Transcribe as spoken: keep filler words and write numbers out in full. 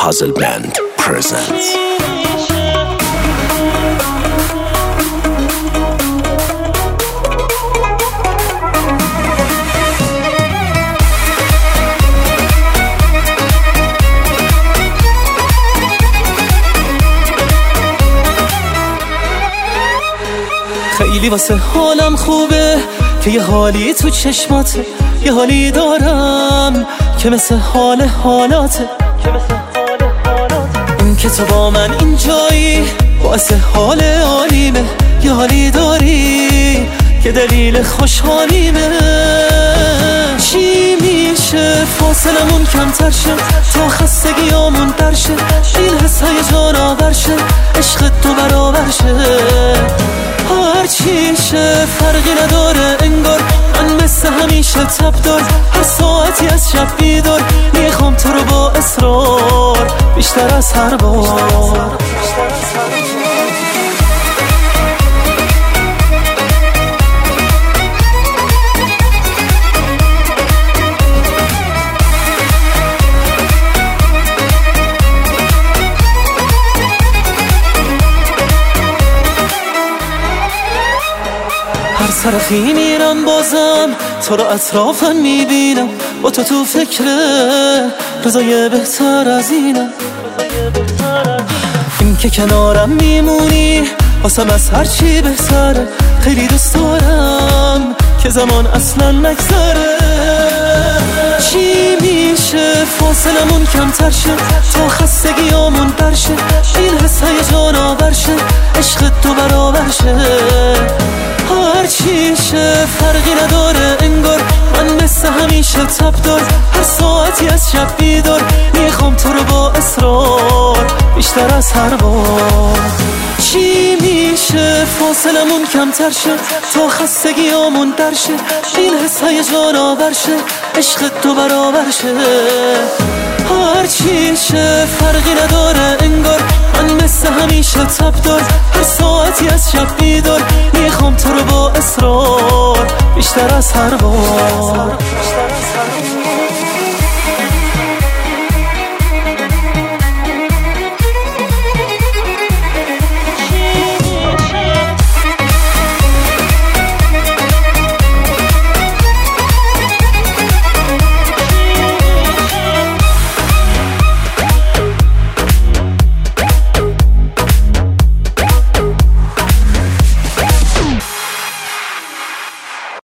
Puzzle Band presents. خیلی واسه حالم خوبه که یه حالی تو چشماته، یه حالی دارم که مثل حال حالاته. این که تو با من اینجایی واسه حال عالیمه، یه حالی داری که دلیل خوشحالیمه. چی میشه فاصلمون کمتر شه تا خستگیامون در شه، این حس هیجان آور شه، عشق تو برابر شه. هر چی شه فرقی نداره انگار من مثل همیشه تب دار، هر ساعتی از شب بیدار میخوام تو رو با اصرار بیشتر از هر بار. هر طرفی میرم بازم تو رو اطرافم میبینم، با تو تو فکره رضای بهتر از اینم. این که کنارم میمونی واسم از هر چی بهتره، خیلی دوست دارم که زمان اصلا نگذره. چی میشه فاصلمون کمتر شه تا خستگیامون در شه، این حس هیجان آور شه، عشق تو برابر شه. هر چی شه فرقی نداره انگار من مثل همیشه تب دار، هر ساعتی از شب بیدار میخوام تو رو با اصرار بیشتر از هر بار. چی میشه فاصلمون کمتر شه تا خستگیامون در شه، این حس هیجان آور شه، عشق تو برابر شه. هر چی شه فرقی نداره انگار من مثل همیشه تب دار، هر ساعتی از شب بیدار میخوام تو رو با اصرار بیشتر از هر بار.